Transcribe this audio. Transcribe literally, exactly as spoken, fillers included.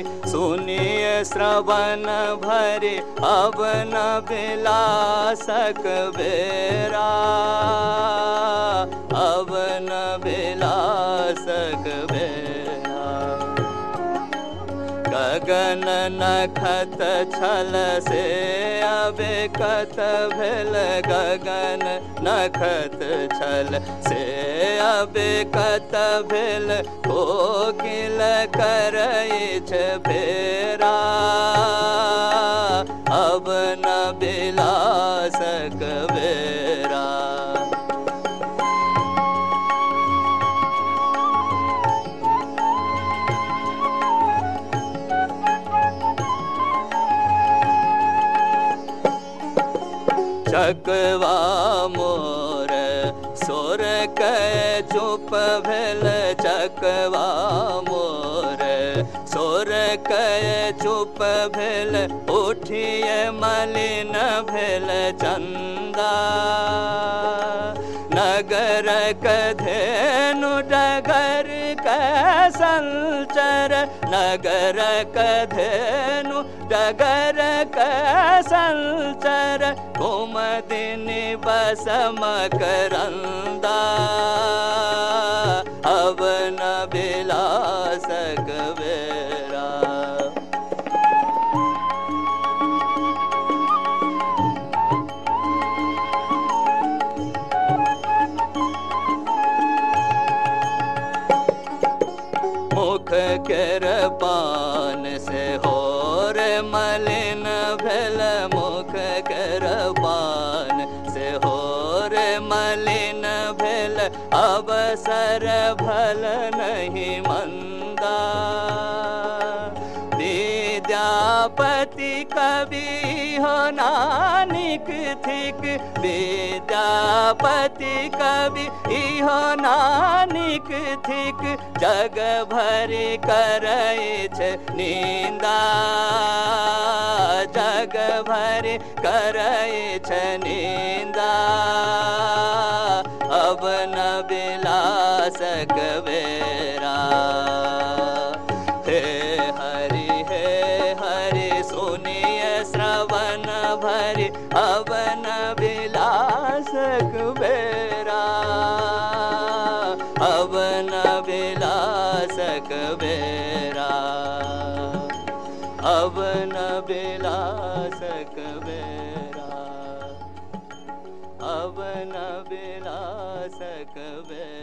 सुनिए श्रवण भरी अब न बिलासक बेरा, अब न बिलासक बेरा। गगन नखत छल से अबेकत भेल, गगन नखत छल से अबेकत भेल, कोकिल करैछ फेरा, अब न बिलासक बेरा। चकवा मोर सोर कै चुप भेल, चकवा मोर सोर कै चुप भेल, उठिए मलिन भेल चंदा। नगर कधेनु डगर संचर, नगर कधेनु डगर संचर, कुमदिनी बस मकरंदा, अब न बिलासक बेरा। मुख केर पान से होर मलिन भेल, मुख केर पान से होर मलिन भेल, अवसर भल नहीं मंदा। विद्यापति कवि हो नानिक थिक, विद्यापति कवि हो नानिक थिक, जग भरि करैछ निंदा, जग भरि करैछ निंदा, अब न बिलासक बेरा। हे हरि हे हरि सुनिए श्रवण भरी अब न बिलासक बेरा, अब न बिलासक बेरा, अब न बिलासक बेरा, अब न बिलासक बेरा।